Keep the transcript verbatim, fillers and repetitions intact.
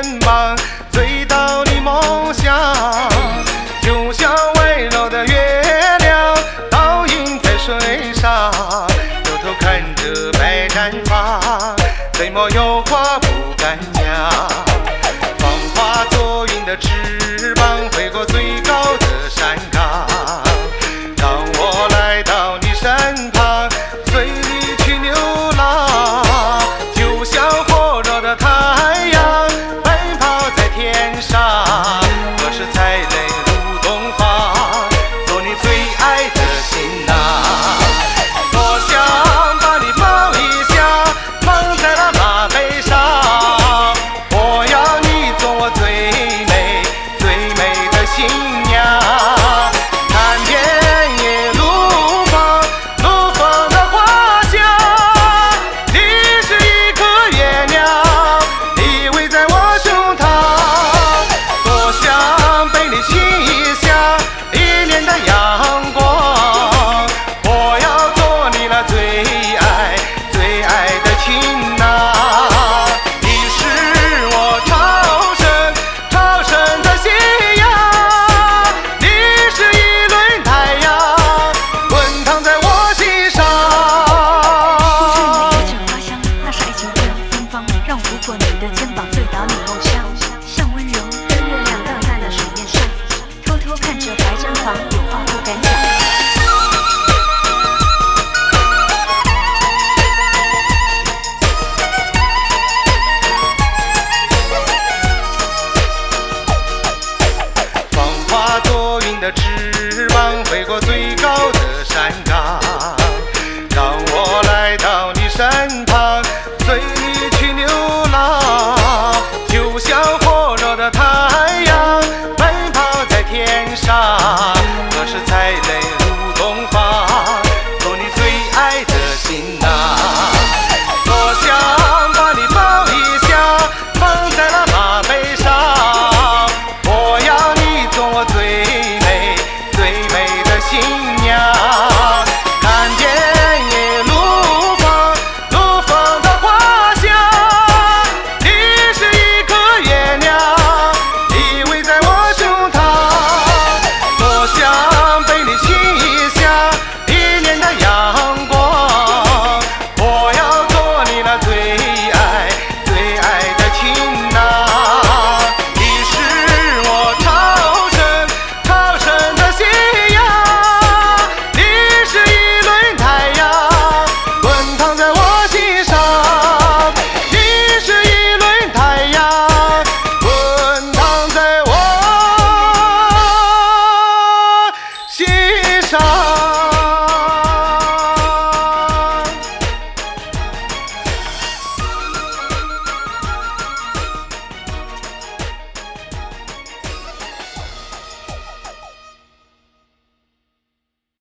肩膀，醉到你梦乡。就像温柔的月亮，倒映在水上，扭头看着白毡房，怎么有话不敢讲？放花作云的翅膀，飞过最高的山岗。当我来到你身旁，随你去流浪，就像火热的太阳，奔跑在天上。何时才泪如冬花，做你最爱的新郎？多想把你抱一下，放在了马背上。我要你做我最美最美的新娘。看遍夜路旁，路旁的花香，你是一颗月亮，依偎在我胸膛。多想被你亲一下，一年的阳光。我要做你那最爱最爱的情郎。你是我朝圣朝圣的信仰，你是一轮太阳，滚烫在我心上。 不知你一阵花香，那是爱情的芬芳，让我拂过你的肩膀，醉倒你梦